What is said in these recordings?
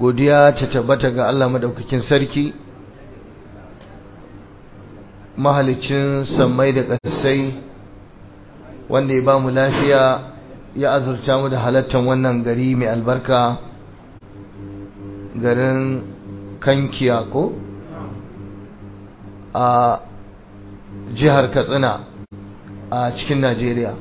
godiya ta tabbata ga Allah madaukakin sarki mahalicin sammai da ƙasai wanda ya ba mu lafiya ya azurta mu da halattan wannan gari mai albarka garin Kankiya ko a jihar Katsina a cikin Najeriya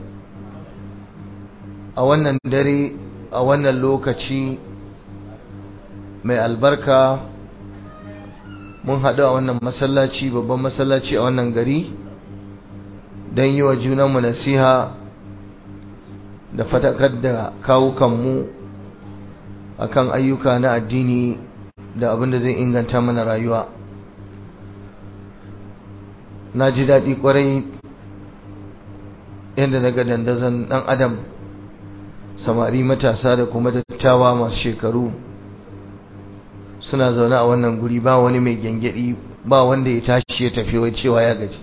a wannan dare a wannan lokaci mai albarka mun haɗu a wannan masallaci babban masallaci a wannan gari don yi wa junanmu nasiha da fatakar da kawukanmu akan ayyuka na addini da abin da zai inganta mana rayuwa. Na ji daɗi ƙwarai yadda na ga dandazon ɗan adam samari matasa da kuma dattawa masu shekaru suna zaune a wannan guri ba wani mai gyangyaɗi ba wanda ya tashi ya tafi wai cewa ya gaji,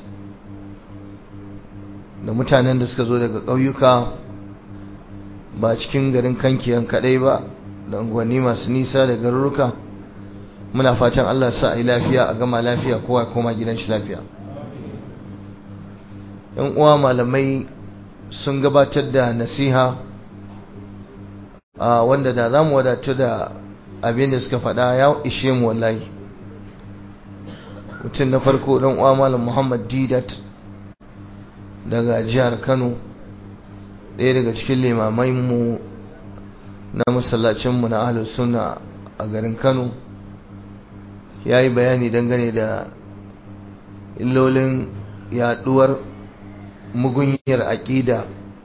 da mutanen da suka zo daga ƙauyuka ba cikin garin Kankiyan kaɗai ba da unguwanni masu nisa da garuruka. Muna fatan Allah sa a yi lafiya a gama lafiya kowa koma gidan shi lafiya. Yan uwa malamai sun gabatar da nasiha wanda da za mu wadatu da abin da suka faɗa ya ishe mu wallahi. Mutum na farko ɗan uwa malam Muhammad Didat daga jihar Kano, ɗaya daga cikin limamai mu na masallacinmu na Ahlus Sunna a garin Kano, ya yi bayani dangane da illolin yaɗuwar mugunyar aƙida,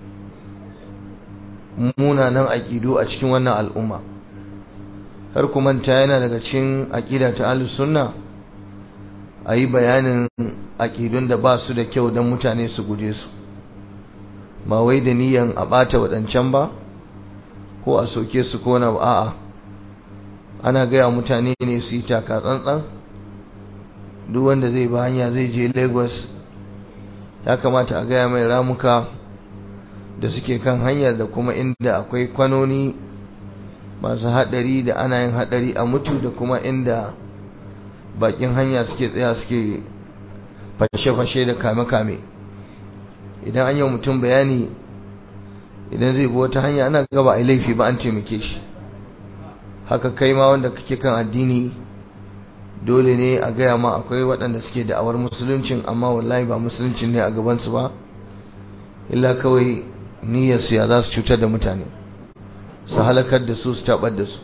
munanan aƙidu a cikin wannan al'umma. Har kuma ta yana daga cikin aƙida ta Ahlus Sunna a yi bayanin aƙidun da ba su da kyau don mutane su guje su, ba wai da niyan a ɓata waɗancan ba ko a soke su ko na a'a, ana gaya mutane ne su yi taka tsantsan. Duk wanda zai ba hanya zai je Lagos ya kamata a gaya mai ramuka da suke kan hanyar da kuma inda akwai kwanoni masu haɗari da ana yin haɗari a mutu, da kuma inda bakin hanya suke tsaya suke fashe-fashe da kame-kame. Idan an yi mutum bayani idan zai bi wata hanya ana gaba a laifi ba, an taimake shi. Haka kai ma wanda kake kan addini dole ne a gaya ma akwai waɗanda suke da'awar musuluncin amma wallahi ba musuluncin ne a gabansu ba, illa kawai niyyarsu ya za su cutar da mutane, su halakar da su, su taɓar da su.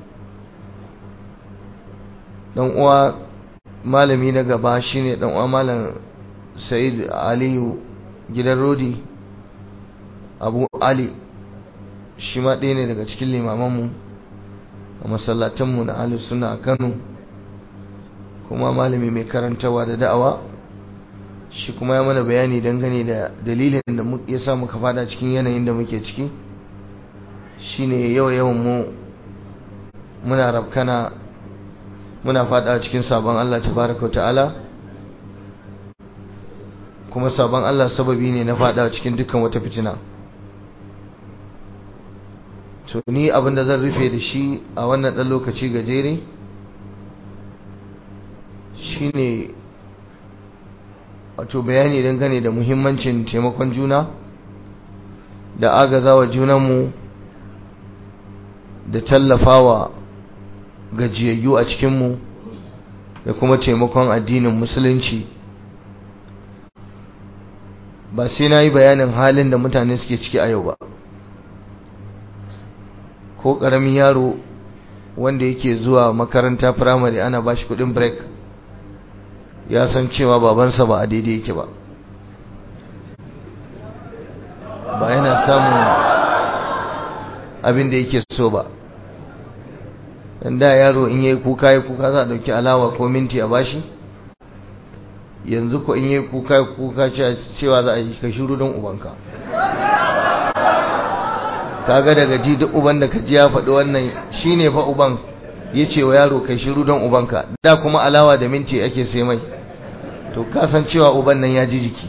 ɗan uwa malami na gaba shine ɗan uwa malam Sa'id Aliyu gidan Rodi Abu Ali, shi ma ɗaya ne daga cikin limamanmu a masallatanmu na Ahlus Sunna a Kano, kuma malami mai karantawa da da'awa. Shi kuma ya mana bayani dangane da dalilin da ya sa muka fada cikin yanayin da muke ciki, shine yawan mu muna rabkana, muna fada cikin sabon Allah tabaraka ta'ala, kuma sabon Allah sababi ne na fada cikin dukkan wata fitina. To ni abinda zan rufe da shi a wannan dan lokaci gajere shine wato bayani dangane da muhimmancin taimakon juna da agazawa junanmu da tallafawa gajiyayyu a cikinmu da kuma taimakon addinin musulunci. Ba sai na yi bayanin halin da mutane suke ciki a yau ba. Ko ƙaramin yaro wanda yake zuwa makaranta firamare ana ba shi kuɗin break ya san cewa babansa ba a daidai yake ba, ba yana samun abin da yake so ba. Dan da yaro in yayi kuka za a dauki alawa ko minti a bashi, yanzu ko in yayi kuka cewa za a yi ka shiru don ubanka. Kaga daga ji duk uban da kaji ya faɗi wannan shine fa uban yace wa yaro kai shiru don ubanka, da kuma alawa da minti ake sai mai, to ka san cewa uban nan ya ji jiki.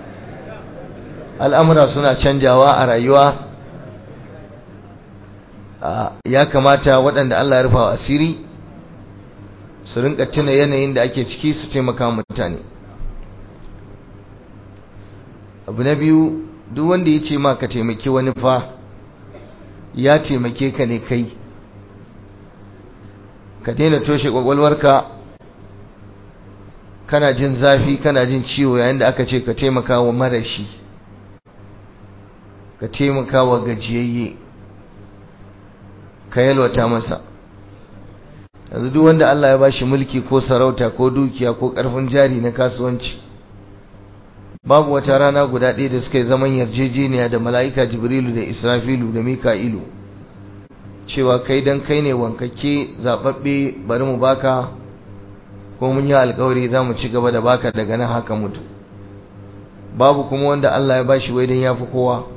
al'amura suna canjawa a rayuwa. ya kamata waɗanda Allah ya rufa wa asiri su rinka tuna yanayin da ake ciki su taimaka mutane. Abu na biyu, duk wanda ya ce ma ka taimaki wani fa ya taimake ka ne kai. Ka daina toshe kwakwalwarka, kana jin zafi kana jin ciwo yayin da aka ce ka taimaka wa marashi, ka taimaka wa gajiyayye, ka yalwata masa. Yanzu duk wanda Allah ya bashi mulki ko sarauta ko dukiya ko karfin jari na kasuwanci, babu wata rana guda ɗaya da suka yi zaman yarjejeniya da mala'ika Jibrilu da Israfilu da Mika'ilu cewa kai dan kai ne wankake zababbe bari mu baka, ko mun yi alƙawari za mu ci gaba da baka daga nan haka mutu. Babu kuma wanda Allah ya bashi wai dan yafi kowa.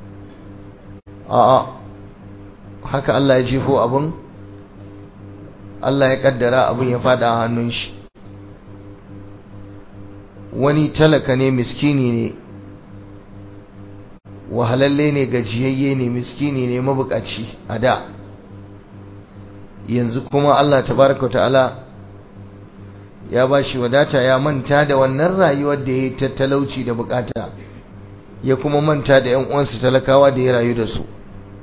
A'a, haka Allah ya jefo abun, Allah ya kaddara abun ya fada a hannun shi. Wani talaka ne, miskini ne, wahalalle ne, gajiyayye ne, miskini ne, mabukaci a da. Yanzu kuma Allah tabaraka ta'ala ya bashi wadata, ya manta da wannan rayuwar da ya yi ta talauci da bukata, ya kuma manta da ƴan uwansa talakawa da ya rayu da su.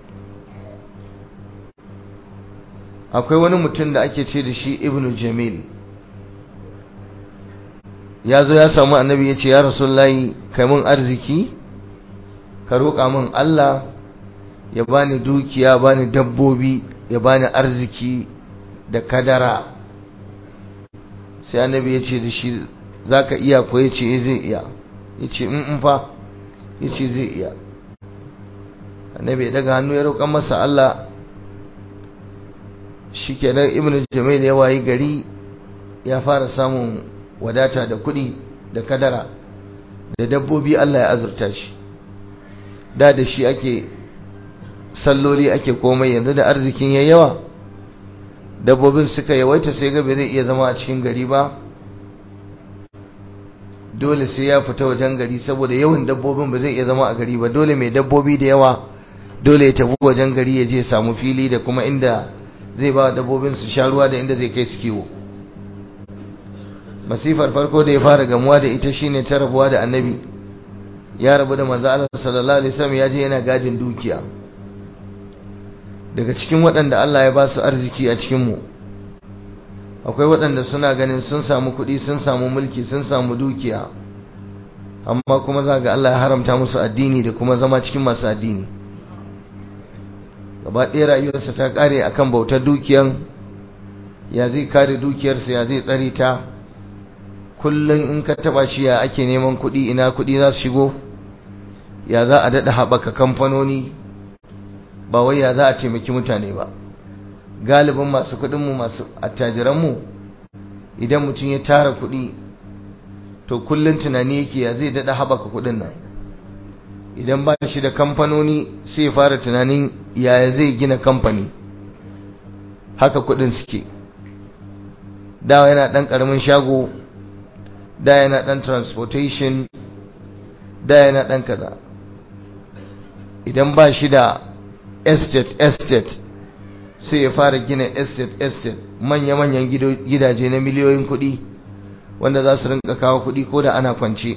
Akwai wani mutum da ake ce da shi Ibn Jamil, ya zo ya samu annabi ya ce, ya Rasulullahi, kai mun arziki, ka roƙa min Allah ya bani dukiya, bani dabbobi, ya bani arziki da kadara. Sai annabi ya ce da shi, za ka iya ko? Ya ce zai iya. Ya ce fa, ya ce zai iya. Annabi ya daga hannu ya roƙa masa Allah. Shi kenan Ibn Jamil ya wayi gari ya fara samun wadata da kuɗi da kadara da dabbobi. Allah ya azurta shi. Da shi ake salloli ake komai, yanzu da arzikin yayi yawa, dabbobin suka yawaita, sai ga bai zai iya zama a cikin gari ba, dole sai ya fita wajen gari, saboda yawan dabbobin ba zai iya zama a gari ba. Dole mai dabbobi da yawa dole ya tafi wajen gari ya je samu fili da kuma inda zai ba dabbobin su sha ruwa da inda zai kai su kiwo. Masifar farko da ya fara gamuwa da ita shine ta rabuwa da annabi. Ya rabu da manzo Allah sallallahu alaihi wasallam, ya je yana gadin dukiya. Daga cikin waɗanda Allah ya ba su arziki a cikin mu, akwai waɗanda suna ganin sun samu kuɗi, sun samu mulki, sun samu dukiya, amma kuma za ga Allah ya haramta musu addini da kuma zama cikin masu addini. Gaba ɗaya rayuwarsa ta ƙare akan bautar dukiyan, ya zai kare dukiyarsa, ya zai tsare ta. Kullum in ka taba shi, ya ake neman kuɗi, ina kuɗi za su shigo, ya za a daɗa haɓaka kamfanoni, ba wai ya za a taimaki mutane ba. Galibin masu kuɗinmu, masu attajiranmu, idan mutum ya tara kuɗi to kullum tunani yake ya zai daɗa haɓaka kuɗin nan. Idan ba shi da kamfanoni sai ya fara tunanin yaya zai gina kamfani. Haka kuɗin suke. Da yana ɗan ƙaramin shago, da yana ɗan transportation, da yana ɗan kaza. Idan ba shi da estate sai ya fara gina estate, manya-manyan gidaje na miliyoyin kuɗi wanda za su rinka kawo kuɗi ko da ana kwance.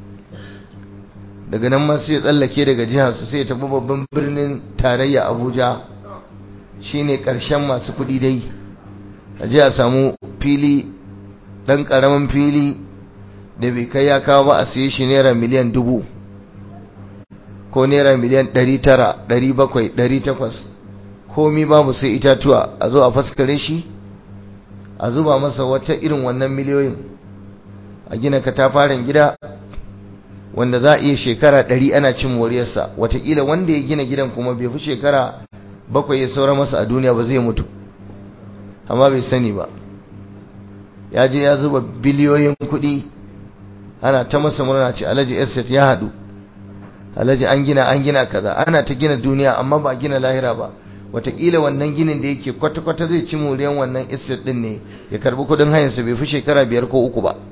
Daga nan ma sai ya tsallake daga jihar su sai ya tafi babban birnin tarayya Abuja, shine ƙarshen masu kuɗi dai. A je a samu fili, ɗan ƙaramin fili da bai kai ya kawo ba, a siye shi naira miliyan 1000 ko naira miliyan 900, 700, 800, komi babu sai itatuwa. A zo a faskare shi, a zuba masa wata irin wannan miliyoyin, a gina katafaren gida wanda za a iya shekara 100 ana cin moriyarsa. Wataƙila wanda ya gina gidan kuma bai fi shekara 7 ya saura masa a duniya ba, zai mutu amma bai sani ba. Ya je ya zuba biliyoyin kuɗi, ana ta masa murna, ce Alhaji estate ya haɗu, Alhaji an gina kaza, ana ta gina duniya amma ba gina lahira ba. Wataƙila wannan ginin da yake kwata-kwata zai ci moriyan wannan estate ɗin ne, ya karɓi kuɗin hayansa bai fi shekara 5 ko 3 ba,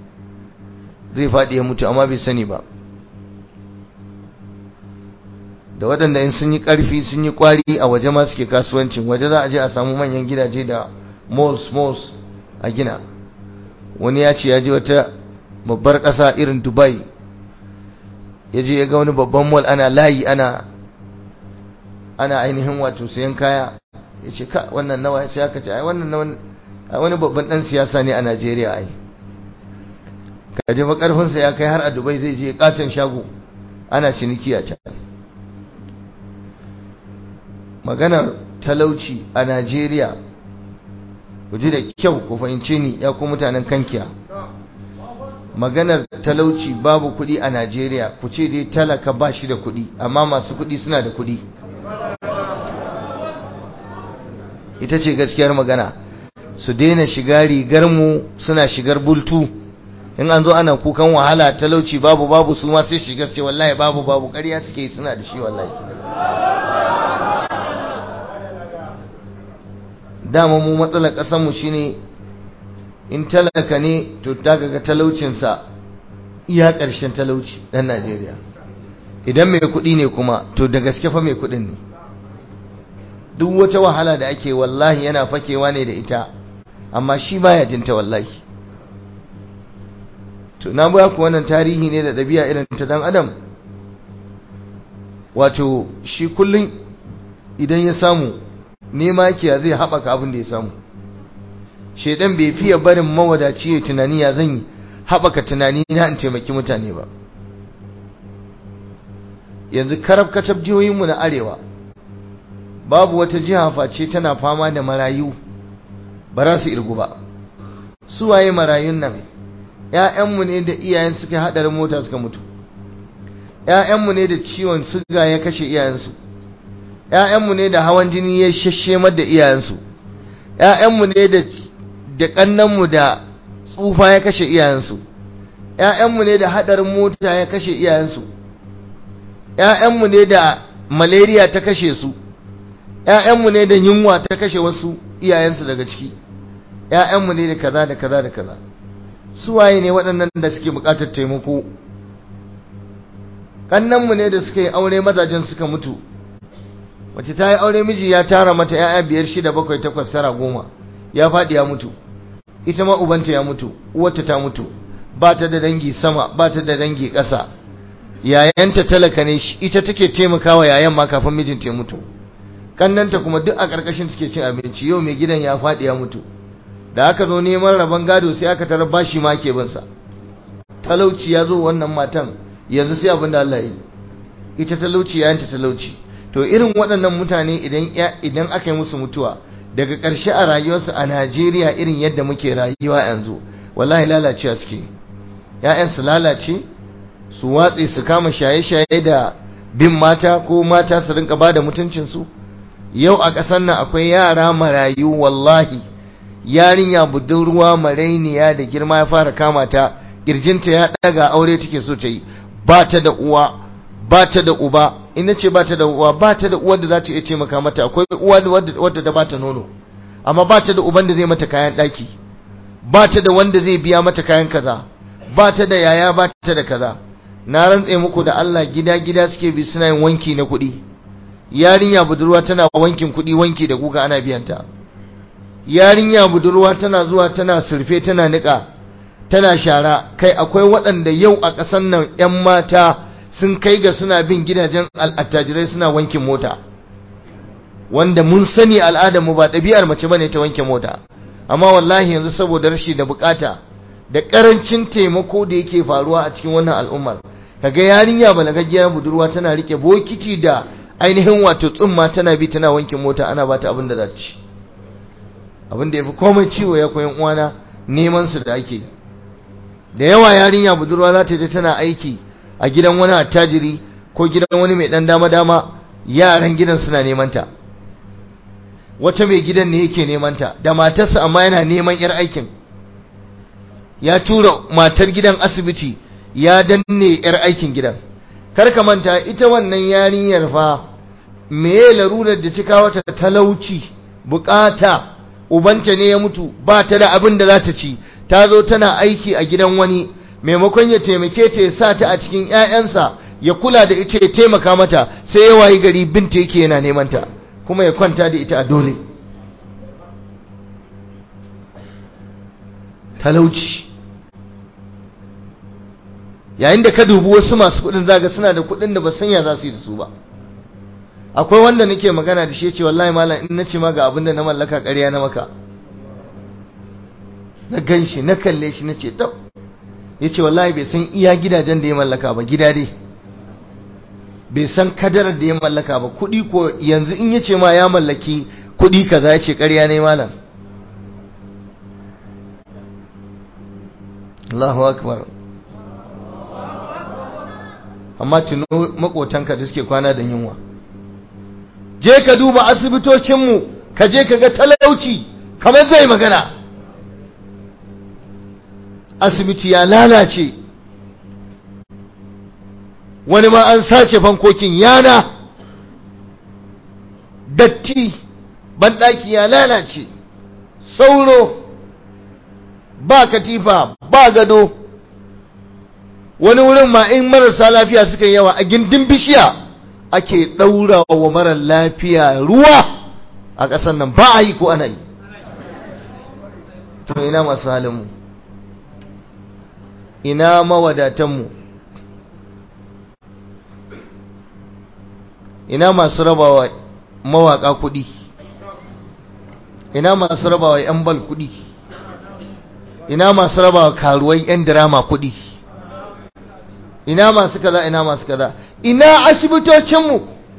zai faɗi ya mutu amma bai sani ba. da waɗanda in sun yi ƙarfi sun yi ƙwari a waje ma suke kasuwancin, waje za a je a samu manyan gidaje da malls a gina. Wani ya ce ya je wata babbar ƙasa irin Dubai, ya je ya ga wani babban mall ana layi ana ainihin wato sayan kaya, ya ce ka wannan nawa, ya ce haka ce ai wannan wani babban ɗan siyasa ne a Najeriya ai, ka je makarfinsa ya kai har a Dubai zai je katon shago ana ciniki a can. Maganar talauci a Najeriya, ku ji da kyau ku fahimce ni ya ku mutanen Kankiya, maganar talauci babu kuɗi a Najeriya, ku ce dai talaka ba shi da kuɗi, amma masu kuɗi suna da kuɗi, ita ce gaskiyar magana. Su daina shiga rigar mu suna shigar bultu, in an zo ana kukan wahala talauci babu su ma sai shiga ce wallahi babu ƙarya suke yi, suna da shi wallahi. Dama mu matsalar ƙasarmu shine in talaka ne to ta ga talaucinsa iya ƙarshen talauci ɗan Najeriya. Idan mai kuɗi ne kuma to da gaske fa mai kuɗin ne. Duk wata wahala da ake wallahi yana fakewa ne da ita, amma shi baya jinta wallahi. To na ba ku wannan tarihi ne da ɗabi'a irin ta dan adam. Wato shi kullum idan ya samu nema yake zai haɓaka abin da ya samu. Shedan bai fiye barin mawadaci ya tunani ya zan haɓaka tunani na in taimaki mutane ba. Yanzu karab kacab jihohinmu na arewa babu wata jiha face tana fama da marayu ba za su irgu ba. Su waye marayun nan? ‘Ya'yanmu ne da iyayen suka haɗarin mota suka mutu, ‘ya'yanmu ne da ciwon suga ya kashe iyayensu, ‘ya'yanmu ne da hawan jini ya shashemar da iyayensu, ‘ya'yanmu ne da ƙannanmu da tsufa ya kashe iyayensu, ‘ya'yanmu ne da haɗarin mota ya kashe iyayensu, ‘ya'yanmu ne da malaria ta kashe su, ‘ya'yanmu ne da yunwa ta kashe wasu iyayensu daga ciki, ‘ya'yanmu ne da kaza da kaza da kaza. Su waye ne waɗannan da suke buƙatar taimako? Kannanmu ne da suka yi aure mazajen suka mutu, wace ta yi aure miji ya tara mata ‘ya'ya 5, 6, 7, 8, 9, 10 ya faɗi ya mutu, ita ma ubanta ya mutu, uwarta ta mutu, ba ta da dangi sama ba ta da dangi ƙasa, yayanta talaka ne, ita take taimakawa yayan ma kafin mijinta ya mutu, kannanta kuma duk a ƙarƙashin suke cin abinci. Yau mai gidan ya faɗi ya mutu, da aka zo neman rabon gado sai aka tarar bashi ma ke binsa. Talauci ya zo wannan matan yanzu sai abin da Allah ya yi, ita talauci yayanta talauci. To irin waɗannan mutane idan aka yi musu mutuwa daga ƙarshe a rayuwarsu a Najeriya irin yadda muke rayuwa yanzu, wallahi lalacewa suke. ‘Ya'yan su lalace, su watse, su kama shaye-shaye da bin mata, ko mata su rinka ba da mutuncinsu. Yau a ƙasar nan akwai yara marayu wallahi, yarinya budurwa marainiya da girma ya fara kama ta, ƙirjinta ya ɗaga, aure take so ta yi, ba ta da uwa ba ta da uba. In nace ba ta da uwa, ba ta da uwar da za ta iya taimaka mata. Akwai uwa wadda ta ba ta nono, amma ba ta da uban da zai mata kayan ɗaki, ba ta da wanda zai biya mata kayan kaza, ba ta da yaya, ba ta da kaza. Na rantse muku da Allah, gida suke bi suna yin wanki na kuɗi. Yarinya budurwa tana wankin kuɗi, wanki da guga ana biyanta. Yarinya budurwa tana zuwa tana surfe, tana niƙa, tana shara. Kai akwai waɗanda yau a ƙasar nan ‘yan mata sun kai ga suna bin gidajen attajirai suna wankin mota, wanda mun sani al'adarmu ba ɗabi'ar mace bane ta wanke mota. Amma wallahi yanzu saboda rashi da bukata da ƙarancin taimako da yake faruwa a cikin wannan al'ummar, kaga yarinya balagaggiyar budurwa tana rike bokiti da ainihin wato tsumma tana bi tana wankin mota, ana bata abin da za ta ci. Abin da yafi komai ciwo ya koyan uwana, neman su da ake. Da yawa yarinya budurwa za ta je tana aiki a gidan wani attajiri ko gidan wani mai dan dama yaran gidan suna neman ta. Wata mai gidan ne yake neman ta da matarsa, amma yana neman yar aikin. Ya tura matar gidan asibiti, ya danne yar aikin gidan. Kar ka manta ita wannan yarinyar fa meye larurar da ta kawo ta talauci, bukata. Ubanta ne ya mutu, ba ta da abin da za ta ci, ta zo tana aiki a gidan wani, maimakon ya taimake ta ya sa ta a cikin ‘ya'yansa ya kula da ita, ya taimaka mata, sai ya wayi gari binta yake yana neman ta kuma ya kwanta da ita a dole. Talauci. Yayin da ka dubi wasu masu kudin zaga suna da kudin da ba san ya za su yi da su ba. Akwai wanda nake magana da shi yace wallahi malam in nace ma ga abin da na mallaka ƙarya na maka. Na ganshi na kalle shi nace to yace wallahi bai san iya gidajen da ya mallaka ba, gida dai bai san kadarar da ya mallaka ba. Kudi ko yanzu in yace ma ya mallaki kudi kaza yace ƙarya ne malam. Allahu akbar. Amma tuno makotanka da suke kwana da yunwa. Je ka duba asibitocinmu, ka je ka ga talauci kamar zai magana. Asibiti ya lalace, wani ma an sace fankokin yana, datti, banɗaki ya lalace, sauro, ba katifa, ba gado. Wani wurin ma in marasa lafiya suka yi yawa a gindin bishiya ake ɗaura wa marar lafiya ruwa a ƙasar nan, ba a yi ko ana yi. To ina masu halinmu, ina mawadatanmu, ina masu rabawa mawaƙa kuɗi, ina masu rabawa 'yan bal kuɗi, ina masu rabawa karuwai 'yan dirama kuɗi, ina masu kaza, ina masu kaza, ina asibitocinmu.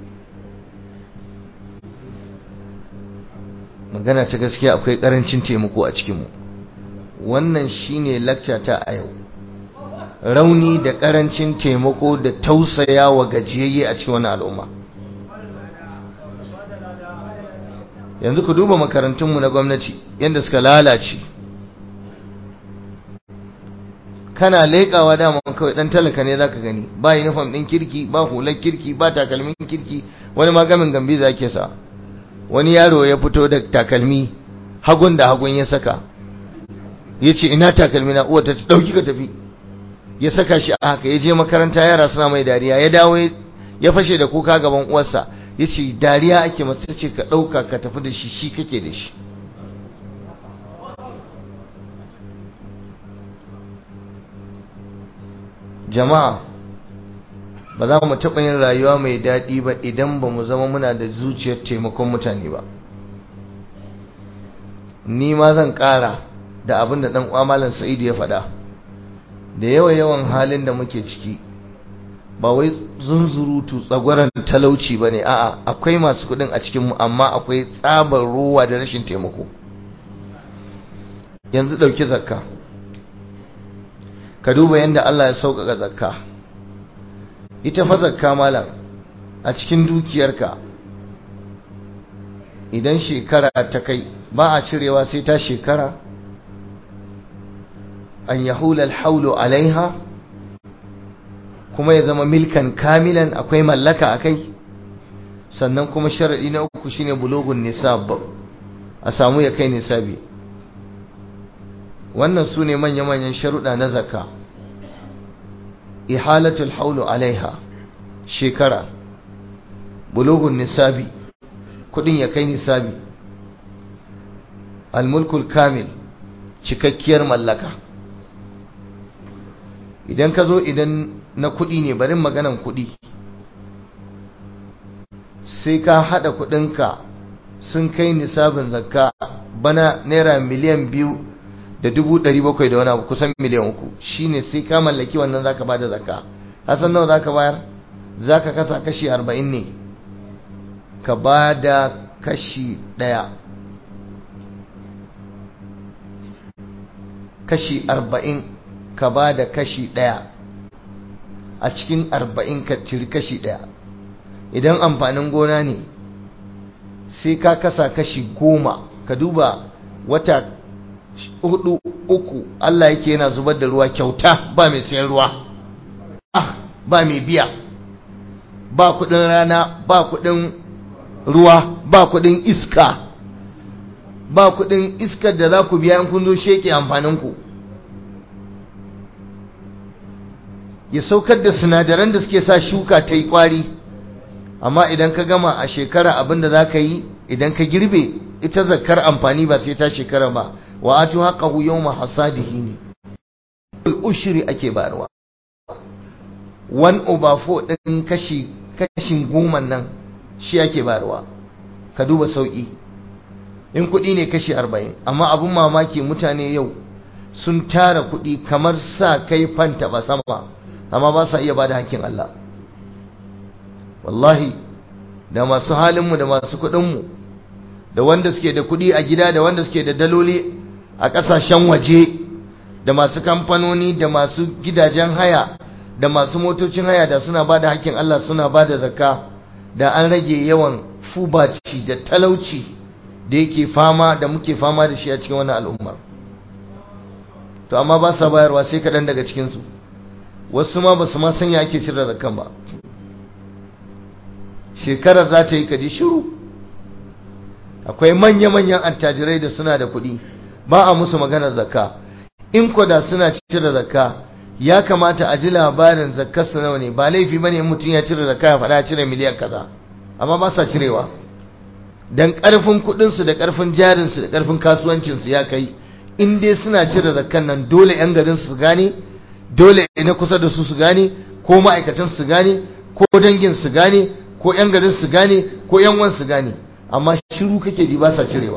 Magana ta gaskiya akwai ƙarancin taimako a cikinmu. Wannan shine lecture ta a yau. Rauni da ƙarancin taimako da tausaya wa gajiyayye a cikin wannan al'umma. Yanzu ku duba makarantunmu na gwamnati yadda suka lalace. Kana leƙawa dama kawai dan talaka ne zaka gani, ba uniform din kirki, ba hular kirki, ba takalmin kirki, wani ma gamin gambi zake sa. Wani yaro ya fito da takalmi hagun da hagun ya saka, yace ina takalmi na, uwa ta dauki ka tafi. Ya saka shi a haka, ya je makaranta yara suna mai dariya, ya dawo ya fashe da kuka gaban uwarsa, yace dariya ake masa, ce ka dauka ka tafi da shi, shi kake da shi. Jama'a, ba za mu taɓa yin rayuwa mai daɗi ba idan ba mu zama muna da zuciyar taimakon mutane ba. Ni ma zan ƙara da abin da ɗan uwa Malam Sa'idu ya faɗa. Da yawan halin da muke ciki ba wai zunzurutu tsagwaron talauci ba ne, a'a akwai masu kuɗin a cikinmu, amma akwai tsabar ruwa da rashin taimako. Yanzu ɗauki zakka. Ka duba yadda Allah ya sauƙaƙa zakka. Ita fa zakka malam a cikin dukiyarka idan shekara ta kai ba a cirewa sai ta shekara, an yahula alhaulu alaiha, kuma ya zama milkan kamilan, akwai mallaka akai. Sannan kuma sharadi na uku shine bulugun nisab, a samu ya kai nisabi. Wannan su ne manya-manyan sharuɗa na zakka. Ihalatul haulu alaiha, shekara, bulugun nisabi, kudin ya kai nisabi, almulkul kamil, cikakkiyar mallaka. Idan ka zo, idan na kudi ne, barin maganan kudi, sai ka hada kudinka sun kai nisabin zakka. Bana naira miliyan 2,700,000 da wani abu, kusan miliyan 3, shine sai ka mallaki wannan zaka bada zakka. Hasan nawa zaka bayar? Zaka kasa kashi 40 ne, ka bada kashi 1. Kashi 40 ka bada kashi 1. A cikin 40 ka ciri kashi 1. Idan amfanin gona ne sai ka kasa kashi 10. Ka duba wata 4 3 Allah yake yana zubar da ruwa kyauta, ba mai sayan ruwa, ba mai biya, ba kudin rana, ba kudin ruwa, ba kudin iska, ba kudin iskar da za ku biya in kun zo sheke amfaninku. ya saukar da sinadaran da suke sa shuka ta yi kwari. Amma idan ka gama a shekara abin da za ka yi, idan ka girbe, ita zakkar amfani ba sai ta shekara ba. Wa atu haqqahu yawma hasadihi ne, ushri ake bayarwa. 1/4 ɗin kashin goma nan shi ake bayarwa. Ka duba sauƙi. In kuɗi ne kashi 40, amma abin mamaki mutane yau sun tara kuɗi kamar sa kai fanta ba sama, amma ba sa iya bada hakkin Allah. Wallahi, da masu halinmu da masu kuɗinmu, da wanda suke da kuɗi a gida da wanda suke da daloli a ƙasashen waje, da masu kamfanoni da masu gidajen haya da masu motocin haya, da suna bada hakkin Allah, suna bada zakka, da an rage yawan fubaci da talauci da yake fama da muke fama da shi a cikin wannan al'ummar. To amma ba sa bayarwa sai kaɗan daga cikinsu. Wasu ma ba su ma sanya ake cire zakkan ba. Shekarar za ta yi kaji shiru. Akwai manya-manyan attajirai da suna da kuɗi, ba a musu maganar zakka. In da suna cire zakka, ya kamata a ji labarin zakkar su nawa ne. Ba laifi bane in mutum ya cire zakka ya faɗa cire miliyan kaza, amma ba sa cirewa. Dan ƙarfin kuɗinsu da ƙarfin jarinsu da ƙarfin kasuwancinsu ya kai, in dai suna cire zakkan nan, dole 'yan garin su gane, dole na kusa da su gane, ko ma'aikatan su gane, ko dangin su gane, ko 'yan garin su gane, ko 'yan wan su gane. Amma shiru kake ji ba sa cirewa.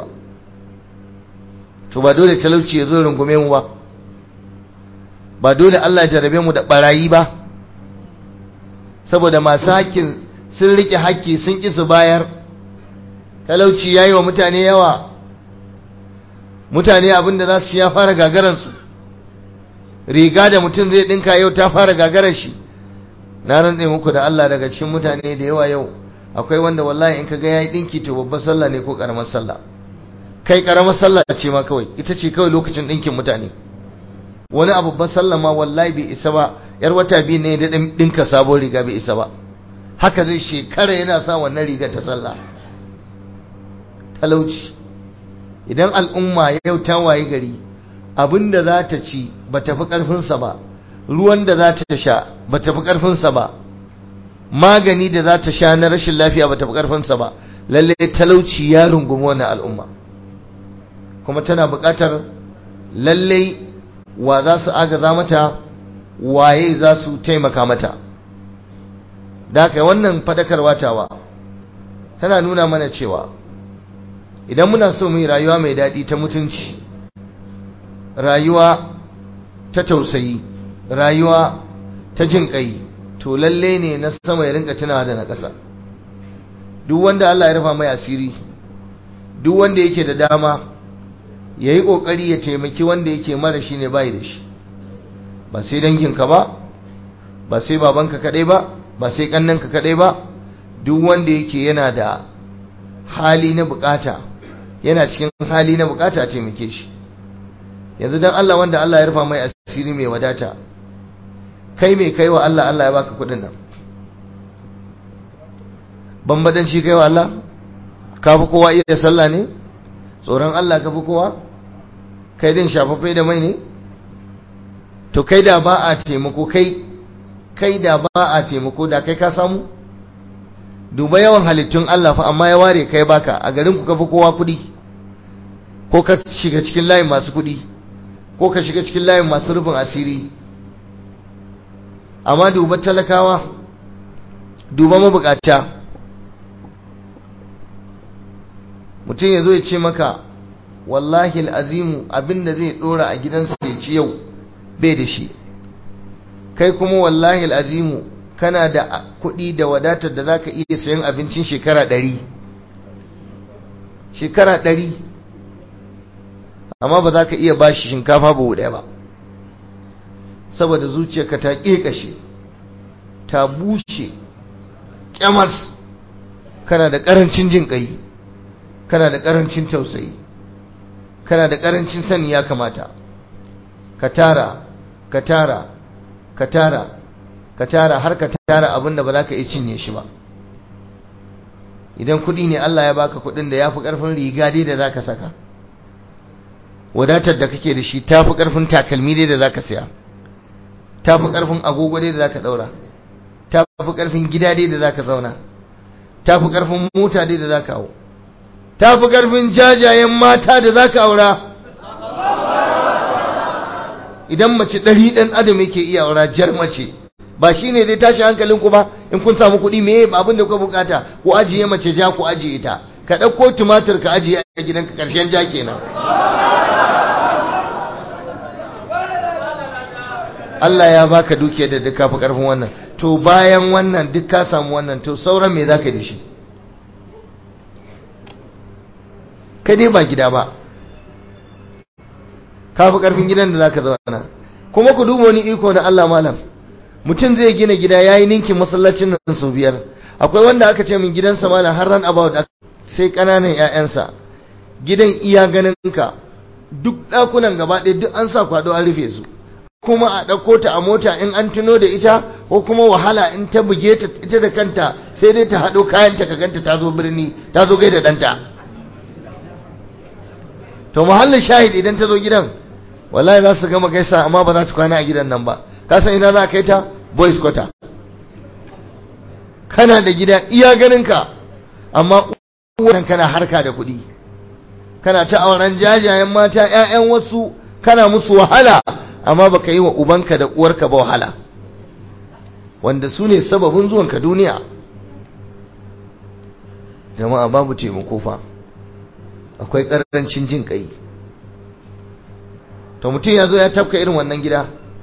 To ba dole talauci ya zo rungume mu ba, ba dole Allah ya jarabe mu da barayi ba, saboda masu hakkin sun rike hakki sun ƙi su bayar. Talauci yayi wa mutane yawa, mutane abinda za su ya fara gagaransu. Riga da mutum zai dinka yau ta fara gagarar shi. Na rantse muku da Allah, daga cikin mutane da yawa yau akwai wanda wallahi in kaga yayi dinki to babbar sallah ne ko karamar sallah. Kai karamar sallah ce ma kawai, ita ce kawai lokacin dinkin mutane. Wani a babbar sallah ma wallahi bai isa ba, yar wata biyu ne da dinka sabon riga bai isa ba. Haka zai shekara yana sa wannan riga ta sallah. Talauci. Idan al'umma yau ta waye gari, abinda za ta ci ba tafi karfinsa ba, ruwan da za ta sha ba tafi karfinsa ba, magani da za ta sha na rashin lafiya ba tafi karfinsa ba, lalle talauci ya rungumi wannan al'umma. Kuma tana buƙatar lalle wa za su agaza mata, waye za su taimaka mata. Da haka wannan fadakarwa tawa tana nuna mana cewa idan muna so mu yi rayuwa mai daɗi ta mutunci, rayuwa ta tausayi, rayuwa ta jin ƙai, to lalle ne na sama ya rinka tunawa da na ƙasa. Duk wanda Allah ya rufa mai asiri, duk wanda yake da dama, ya yi ƙoƙari ya taimaki wanda yake mara shi ne bai da shi. Ba sai danginka ba, ba sai babanka kaɗai ba, ba sai ƙannanka kaɗai ba, duk wanda yake yana da hali na bukata, yana cikin hali na bukata, a taimake shi. Yanzu dan Allah, wanda Allah ya rufa mai asiri mai wadata, kai mai kai wa Allah, Allah ya baka kudin nan, bambadanci kai wa Allah? Ka fi kowa iya sallah ne? Tsoron Allah ka fi kowa? Kai din shafafai da mai ne? To kai da ba a taimako, kai da ba a taimako, da kai ka samu? Duba yawan halittun Allah fa, amma ya ware kai baka. A garin ku ka fi kowa kudi, ko ka shiga cikin layin masu kudi, ko ka shiga cikin layin masu rufin asiri. Amma duba talakawa, duba mabukata. Mutum ya zo ya ce maka wallahi al'azimu abinda zai dora a gidansa ya ci yau bai da shi, kai kuma wallahi al'azimu kana da kuɗi da wadatar da zaka iya sayan abincin shekara 100, shekara 100, amma ba za ka iya bashi shinkafa ba ɗaya ba, saboda zuciyarka ta ƙeƙashe, ta bushe ƙyamas. Kana da ƙarancin jin ƙai, kana da ƙarancin tausayi, kana da ƙarancin sani ya kamata. Ka tara, ka tara, ka tara, ka tara har ka tara abin da ba za ka iya cinye shi ba. Idan kuɗi ne Allah ya baka kuɗin da ya fi ƙarfin riga dai da za ka saka, wadatar da kake da shi ta fi ƙarfin takalmi dai da za ka siya, ta fi ƙarfin agogo dai da za ka ɗaura, ta fi ƙarfin gida dai da za ka zauna, ta fi ƙarfin mota dai da za ka hau, ta fi ƙarfin jajayen mata da za ka aura. Idan mace 100 ɗan adam yake iya aura, jar mace ba shi ne dai tashi hankalinku ba. In kun samu kuɗi me abin da kuka bukata, ku ajiye mace ja, ku ajiye ta, ka ɗauko tumatir ka ajiye a gidanka, ƙarshen ja kenan. Allah ya baka dukiya da duka fi ƙarfin wannan, to bayan wannan duk ka samu wannan, to sauran me zaka da shi? Kai dai ba gida ba, ka fi ƙarfin gidan da zaka zauna. Kuma ku duba wani iko na Allah malam, mutum zai gina gida yayi ninkin masallacin nan sau 5. Akwai wanda aka ce min gidansa malam har ran about sai ƙananan ƴaƴansa, gidan iya ganinka, duk ɗakunan gaba ɗaya duk an sa kwado an rufe su, kuma a ɗauko ta a mota in an tuno da ita, ko kuma wahala in ta buge ta ita da kanta sai dai ta haɗo kayanta ka ganta ta zo birni, ta zo gaida ɗanta. To muhallin shahid, idan ta zo gidan wallahi za su gama gaisa amma ba za ta kwana a gidan nan ba. Ka san ina za ka kai ta? Boys quarter. Kana da gida iya ganinka amma uwan kana harka da kuɗi, kana ta auren jajayen mata, ƴaƴan wasu, kana musu wahala, amma baka yi wa ubanka da uwarka ba wahala, wanda su ne sababin zuwanka duniya. Jama'a babu taimako fa, akwai ƙarancin jin ƙai. To mutum ya zo ya tafka irin wannan gida,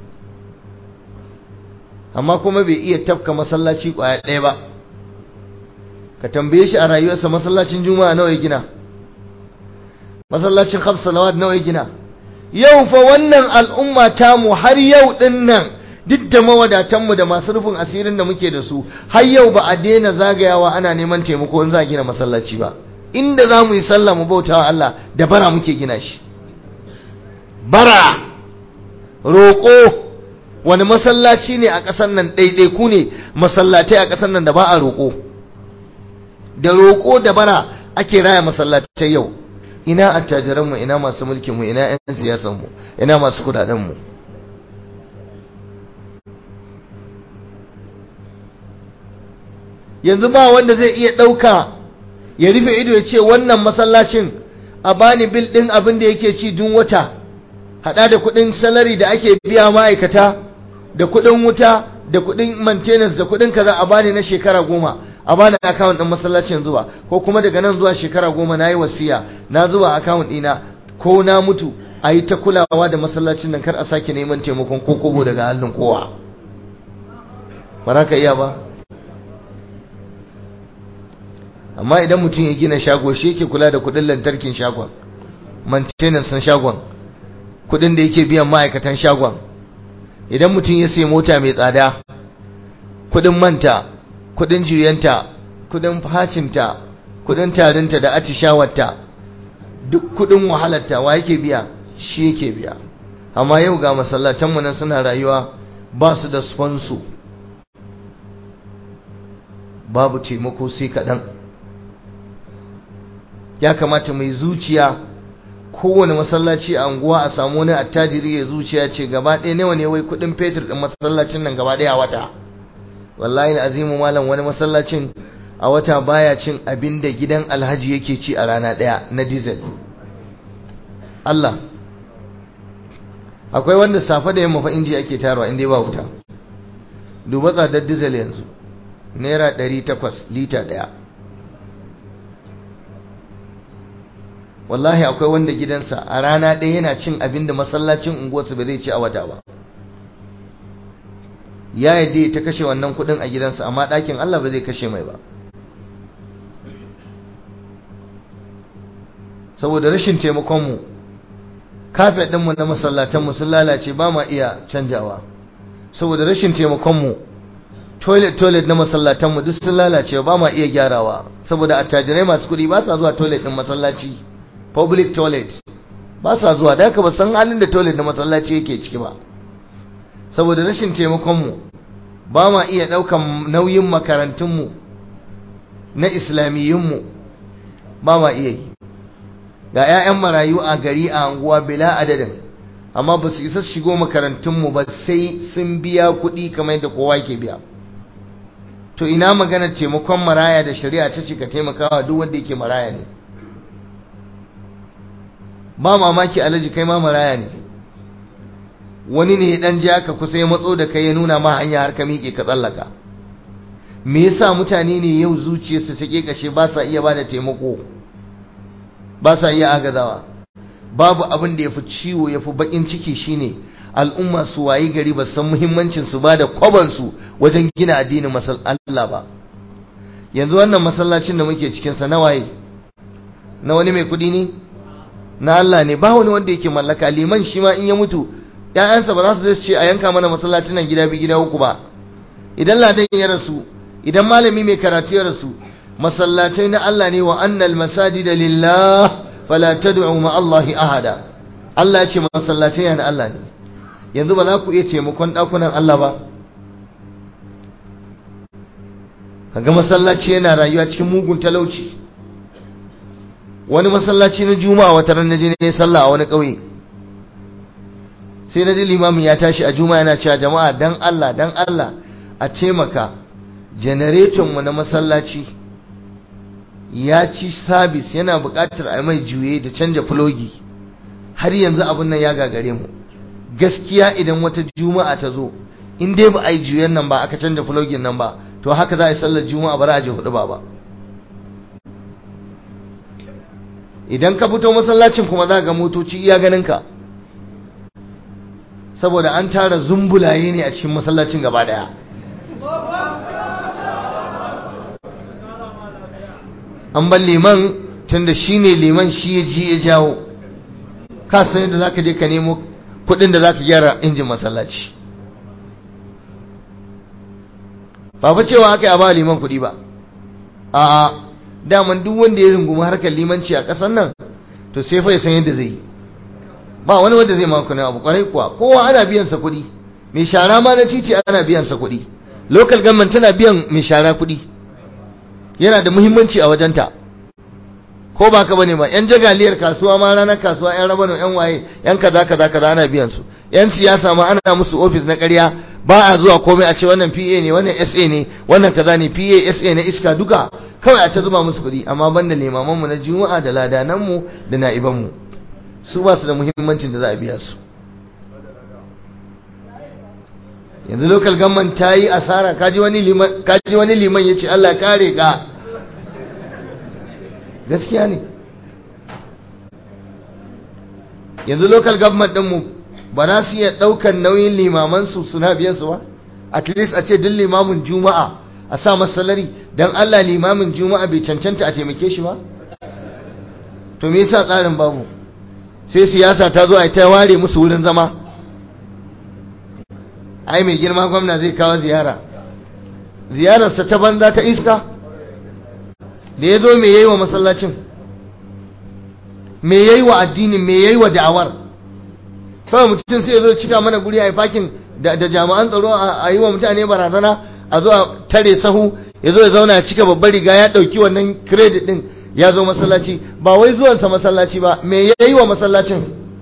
amma kuma bai iya tafka masallaci ƙwaya ɗaya ba. Ka tambaye shi a rayuwarsa masallacin juma'a nawa ya gina, masallacin 5 salawat nawa ya gina. Yau fa wannan al'umma tamu har yau ɗin nan, duk da mawadatanmu da masu rufin asirin da muke da su, har yau ba a daina zagayawa ana neman taimako in za a gina masallaci ba. Inda za mu yi sallah mu bauta wa Allah da bara muke gina shi. Bara, roƙo. Wani masallaci ne a ƙasar nan, ɗaiɗaiku ne masallatai a ƙasar nan da ba a roƙo. Da roƙo da bara ake raya masallatai yau. Ina attajiranmu, ina masu mulkinmu, ina 'yan siyasanmu, ina masu kudadenmu. Yanzu ba wanda zai iya ɗauka ya rufe ido ya ce wannan masallacin a bani bil ɗin abin da yake ci dun wata, haɗa da kuɗin salari da ake biya ma'aikata, da kuɗin wuta, da kuɗin maintenance, da kuɗin kaza a bani na shekara 10, a bani account ɗin masallacin zuwa, ko kuma daga nan zuwa shekara 10 na yi wasiya na zuwa account ɗina, ko na mutu a yi ta kulawa da masallacin nan, kar a sake neman taimakon ko kobo daga hannun kowa. Ba za ka iya ba. Amma idan mutum ya gina shago, shi yake kula da kuɗin lantarkin shagon, maintenance na shagon, kuɗin da yake biyan ma'aikatan shagon. Idan mutum ya sai mota mai tsada, kuɗin manta, kuɗin juyanta, kuɗin facinta, kuɗin tarinta da atishawarta, duk kuɗin wahalarta wa yake biya? Shi yake biya. Amma yau ga masallatanmu nan suna rayuwa ba su da sponsor, babu taimako sai kaɗan. Ya kamata mai zuciya, kowane masallaci a unguwa a samu wani attajiri ya zuciya ce gaba ɗaya nawa ne wai kuɗin fetur ɗin masallacin nan gaba ɗaya a wata. Wallahi azimu malam, wani masallacin a wata baya cin abin da gidan alhaji yake ci a rana ɗaya na diesel. Allah, akwai wanda safe da yamma fa inji ake tarwa inda ba wuta. Duba tsadar diesel yanzu, naira 800 lita ɗaya. Wallahi akwai wanda gidansa a rana ɗaya yana cin abin da masallacin unguwarsa ba zai ci a wata ba. Ya yadda ta kashe wannan kuɗin a gidansa, amma ɗakin Allah ba zai kashe mai ba. Saboda rashin taimakonmu, kafet ɗinmu na masallatanmu sun lalace, ba ma iya canjawa. Saboda rashin taimakonmu, toilet na masallatanmu duk sun lalace, ba ma iya gyarawa. Saboda attajirai masu kuɗi ba sa zuwa toilet ɗin masallaci, public toilet ba sa zuwa, da haka ba san halin da toilet na masallaci yake ciki ba. Saboda rashin taimakonmu, ba ma iya ɗaukan nauyin makarantunmu na islamiyyunmu, ba ma iya yi. Ga 'ya'yan marayu a gari, a anguwa bila adadin, amma ba su isa shigo makarantunmu ba sai sun biya kuɗi kamar yadda kowa ke biya. To ina maganar taimakon maraya da shari'a ta ce ka taimakawa duk wanda yake maraya ne? Ba mamaki alaji kai ma maraya ne, wani ne dan ji aka kusa ya matso da kai ya nuna ma hanya har ka miƙe ka tsallaka. Me yasa mutane ne yau zuciyarsu ta kekashe ba sa iya bada taimako, ba sa iya agazawa? Babu abin da yafi ciwo yafi bakin ciki shine al'umma su wayi gari ba san muhimmancin su bada kwaban su wajen gina addinin Allah ba. Yanzu wannan masallacin da muke cikin sa na waye? Na wani mai kudi ne? Na Allah ne. Ba wani wanda yake mallaka. Liman shi ma in ya mutu ƴaƴansa ba za su zo su ce a yanka mana masallacin nan gida bi gida uku ba. Idan ladan ya rasu, idan malami mai karatu ya rasu, masallatai na Allah ne. Wa annal masajida lillah fala tad'u ma Allahi ahada. Allah ya ce masallatai na Allah ne. Yanzu ba za ku iya taimakon dakunan Allah ba? Kaga masallaci yana rayuwa cikin mugun talauci. Wani masallaci na Juma'a wata ran naje ne sallah a wani kauye, sai naji limamin ya tashi a Juma'a yana cewa jama'a dan Allah a taimaka, generator mu na masallaci ya ci service, yana buƙatar a mai juye da canja plogi. Har yanzu abun nan ya gagare mu. Gaskiya idan wata Juma'a ta zo, in dai ba a yi juyen nan ba, aka canja plogin nan ba, to haka za a yi sallar Juma'a ba za a je hudu ba. Idan ka fito masallacin kuma za ga motoci iya ganinka, saboda an tara zumbulaye ne a cikin masallacin gaba daya. An bar liman tunda shi ne liman, shi ya ji ya jawo, ka san yadda za ka je ka nemo kudin da za ka gyara injin masallaci. Ba fa cewa aka yi a ba liman kudi ba, a'a, daman duk wanda ya rungumi harkar limanci a ƙasar nan to sai fa ya san yadda zai yi. Ba wani wanda zai maka abu kwarai kuwa, kowa ana biyan sa kuɗi. Mai shara ma na titi ana biyan sa kuɗi, local government tana biyan mai shara kuɗi, yana da muhimmanci a wajenta, ko ba ka bane ba? Yan jagaliyar kasuwa ma, ranar kasuwa, yan rabano, yan waye, yan kaza ana biyan su. Yan siyasa ma ana musu office na ƙarya, ba a zuwa komai a ce wannan PA ne, wannan SA ne, wannan kaza ne, PA SA na iska, duka kawai a ta zuba musu kuɗi. Amma banda limamanmu na Juma'a da ladananmu da na'ibanmu, su ba su da muhimmancin da za a biya su. Yanzu local government ta yi asara. Kaji wani liman ya ce Allah kare ka. Gaskiya ne. Yanzu local government ɗinmu ba za su iya ɗaukar nauyin limamansu suna biyan su ba? At least a ce duk limamin Juma'a a sa masa salari. Dan Allah, limamin Juma'a bai cancanta a taimake shi ba? To me yasa tsarin babu? Sai siyasa ta zo a ta ware musu wurin zama. Ai mai girma gwamna zai kawo ziyararsa ta banza ta iska. Da ya zo me yayi wa masallacin, me yayi wa addinin, me yayi wa da'awar? Kawai mutum sai ya zo cika mana guri a fakin da jami'an tsaro a yi wa mutane barazana, a zo a tare sahu, ya zo ya zauna cika babbar riga, ya ɗauki wannan credit ɗin, ya zo masallaci. Ba wai zuwansa masallaci ba, me yayi wa masallacin,